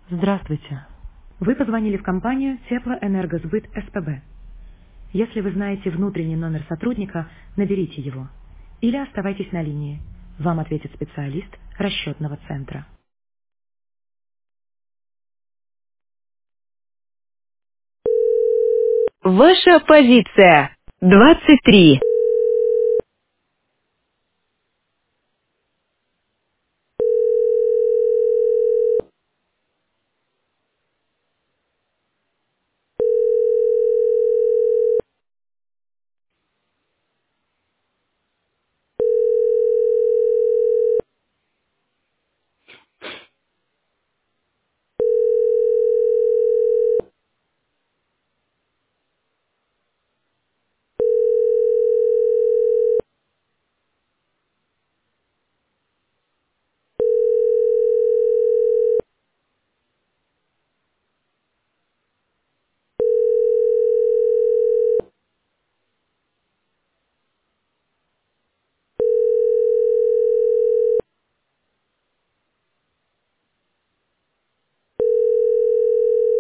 Здравствуйте. Вы позвонили в компанию Теплоэнергосбыт СПБ. Если вы знаете внутренний номер сотрудника, наберите его. Или оставайтесь на линии. Вам ответит специалист расчетного центра. Ваша позиция 23.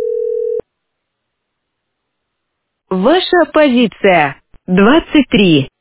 Ваша позиция 23.